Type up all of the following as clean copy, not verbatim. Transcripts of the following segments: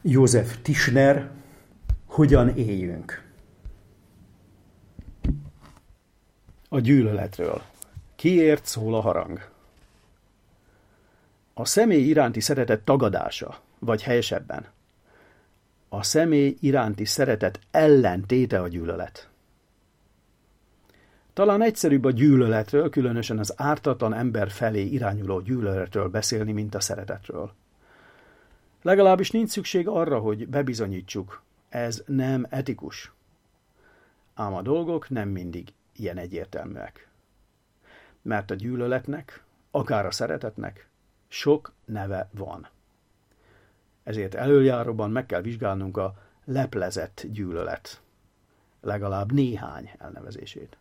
József Tischner, hogyan éljünk? A gyűlöletről. Kiért szól a harang? A személy iránti szeretet tagadása, vagy helyesebben, a személy iránti szeretet ellentéte a gyűlölet. Talán egyszerűbb a gyűlöletről, különösen az ártatlan ember felé irányuló gyűlöletről beszélni, mint a szeretetről. Legalábbis nincs szükség arra, hogy bebizonyítsuk, ez nem etikus. Ám a dolgok nem mindig ilyen egyértelműek. Mert a gyűlöletnek, akár a szeretetnek sok neve van. Ezért elöljáróban meg kell vizsgálnunk a leplezett gyűlölet, legalább néhány elnevezését.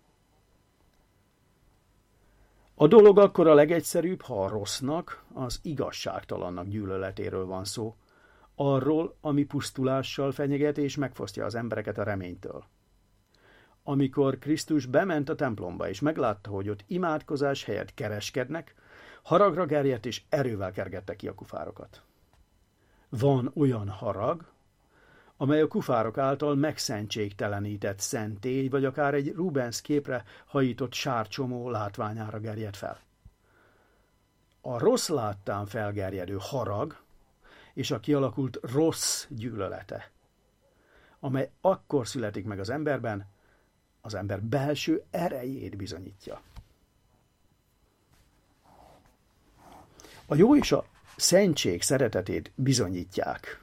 A dolog akkor a legegyszerűbb, ha a rossznak, az igazságtalannak gyűlöletéről van szó, arról, ami pusztulással fenyeget és megfosztja az embereket a reménytől. Amikor Krisztus bement a templomba és meglátta, hogy ott imádkozás helyett kereskednek, haragra gerjedt és erővel kergette ki a kufárokat. Van olyan harag, amely a kufárok által megszentségtelenített szentély, vagy akár egy Rubens képre hajított sárcsomó látványára gerjed fel. A rossz láttán felgerjedő harag és a kialakult rossz gyűlölete, amely akkor születik meg az emberben, az ember belső erejét bizonyítja. A jó és a szentség szeretetét bizonyítják.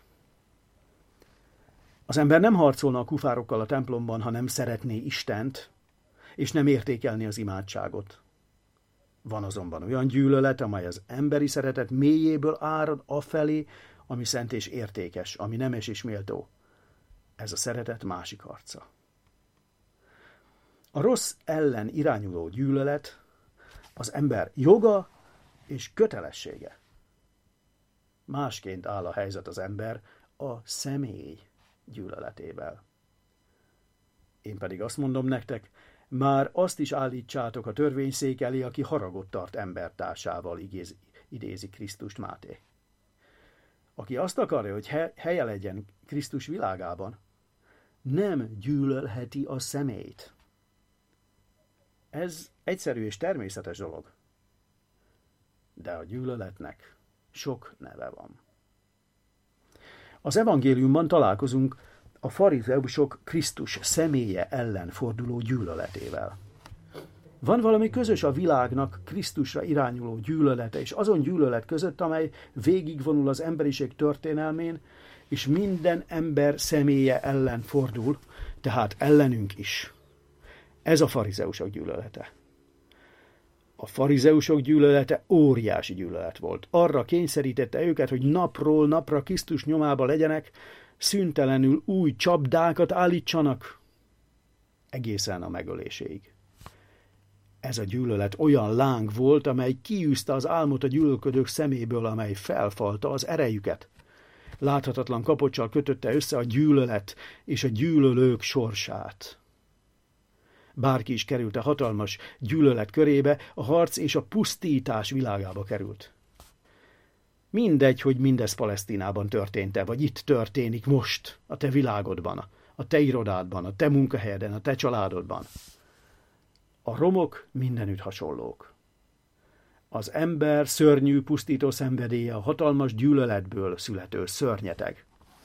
Az ember nem harcolna a kufárokkal a templomban, ha nem szeretné Istent, és nem értékelni az imádságot. Van azonban olyan gyűlölet, amely az emberi szeretet mélyéből árad afelé, ami szent és értékes, ami nemes és méltó. Ez a szeretet másik arca. A rossz ellen irányuló gyűlölet az ember joga és kötelessége. Másként áll a helyzet az ember a személy gyűlöletével. Én pedig azt mondom nektek, már azt is állítsátok a törvényszék elé, aki haragot tart embertársával, idézi Krisztust Máté. Aki azt akarja, hogy helye legyen Krisztus világában, nem gyűlölheti a személyt. Ez egyszerű és természetes dolog. De a gyűlöletnek sok neve van. Az evangéliumban találkozunk a farizeusok Krisztus személye ellen forduló gyűlöletével. Van valami közös a világnak Krisztusra irányuló gyűlölete, és azon gyűlölet között, amely végigvonul az emberiség történelmén, és minden ember személye ellen fordul, tehát ellenünk is. Ez a farizeusok gyűlölete. A farizeusok gyűlölete óriási gyűlölet volt. Arra kényszerítette őket, hogy napról napra Krisztus nyomába legyenek, szüntelenül új csapdákat állítsanak, egészen a megöléséig. Ez a gyűlölet olyan láng volt, amely kiűzte az álmot a gyűlölködők szeméből, amely felfalta az erejüket. Láthatatlan kapoccsal kötötte össze a gyűlölet és a gyűlölők sorsát. Bárki is került a hatalmas gyűlölet körébe, a harc és a pusztítás világába került. Mindegy, hogy mindez Palesztinában történt-e, vagy itt történik most, a te világodban, a te irodádban, a te munkahelyeden, a te családodban. A romok mindenütt hasonlók. Az ember szörnyű, pusztító szenvedélye a hatalmas gyűlöletből születő szörnyeteg.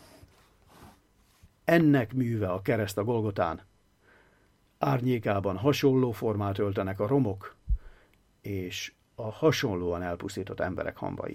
Ennek műve a kereszt a Golgotán. Árnyékában hasonló formát öltenek a romok, és a hasonlóan elpusztított emberek hamvai.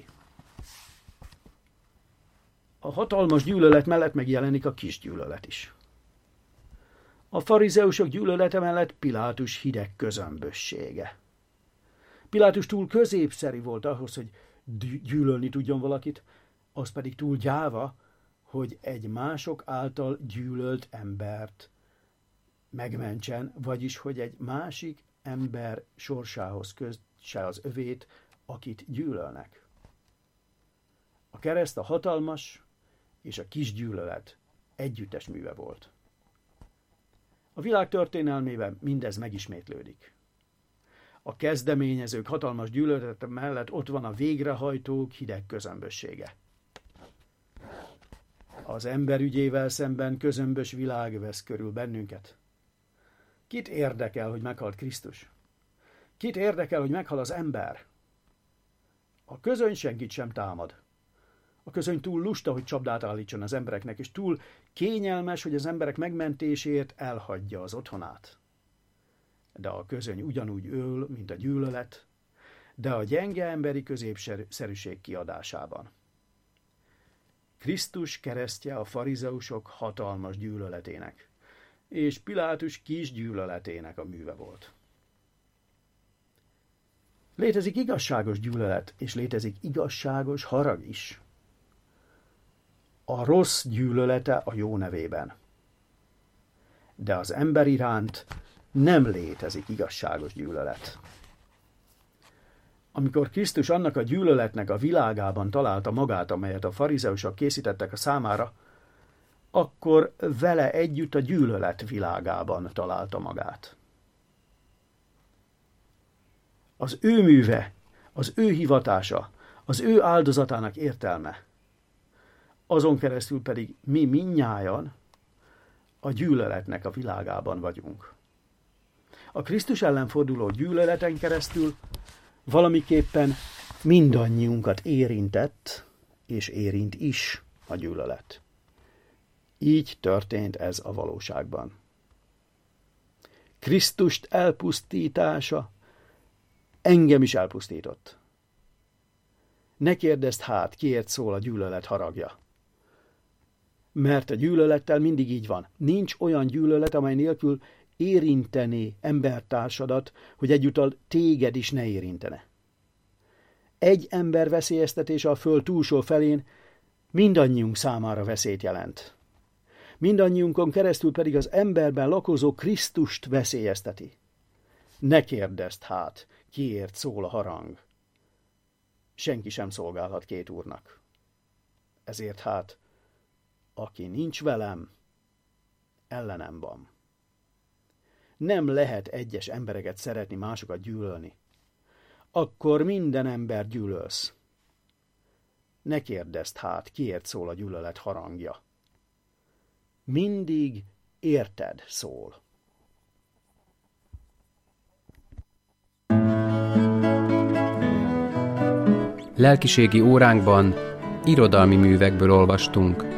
A hatalmas gyűlölet mellett megjelenik a kis gyűlölet is. A farizeusok gyűlölete mellett Pilátus hideg közömbössége. Pilátus túl középszerű volt ahhoz, hogy gyűlölni tudjon valakit, az pedig túl gyáva, hogy egy mások által gyűlölt embert megmentsen, vagyis hogy egy másik ember sorsához kösse az övét, akit gyűlölnek. A kereszt a hatalmas és a kis gyűlölet együttes műve volt. A világ történelmében mindez megismétlődik. A kezdeményezők hatalmas gyűlölete mellett ott van a végrehajtók hideg közömbössége. Az ember ügyével szemben közömbös világ vesz körül bennünket. Kit érdekel, hogy meghalt Krisztus? Kit érdekel, hogy meghal az ember? A közöny senkit sem támad. A közöny túl lusta, hogy csapdát állítson az embereknek, és túl kényelmes, hogy az emberek megmentéséért elhagyja az otthonát. De a közöny ugyanúgy öl, mint a gyűlölet, de a gyenge emberi középszerűség kiadásában. Krisztus keresztje a farizeusok hatalmas gyűlöletének, és Pilátus kis gyűlöletének a műve volt. Létezik igazságos gyűlölet, és létezik igazságos harag is. A rossz gyűlölete a jó nevében. De az ember iránt nem létezik igazságos gyűlölet. Amikor Krisztus annak a gyűlöletnek a világában találta magát, amelyet a farizeusok készítettek a számára, akkor vele együtt a gyűlölet világában találta magát. Az ő műve, az ő hivatása, az ő áldozatának értelme, azon keresztül pedig mi mindnyájan a gyűlöletnek a világában vagyunk. A Krisztus ellen forduló gyűlöleten keresztül valamiképpen mindannyiunkat érintett, és érint is a gyűlölet. Így történt ez a valóságban. Krisztust elpusztítása engem is elpusztított. Ne kérdezd hát, kiért szól a gyűlölet haragja. Mert a gyűlölettel mindig így van. Nincs olyan gyűlölet, amely nélkül érinteni embertársadat, hogy egyúttal téged is ne érintene. Egy ember veszélyeztetése a föld túlsó felén mindannyiunk számára veszélyt jelent. Mindannyiunkon keresztül pedig az emberben lakozó Krisztust veszélyezteti. Ne kérdezd hát, kiért szól a harang. Senki sem szolgálhat két úrnak. Ezért hát, aki nincs velem, ellenem van. Nem lehet egyes embereket szeretni, másokat gyűlölni. Akkor minden ember gyűlölsz. Ne kérdezd hát, kiért szól a gyűlölet harangja. Mindig érted szól. Lelkiségi óránkban irodalmi művekből olvastunk.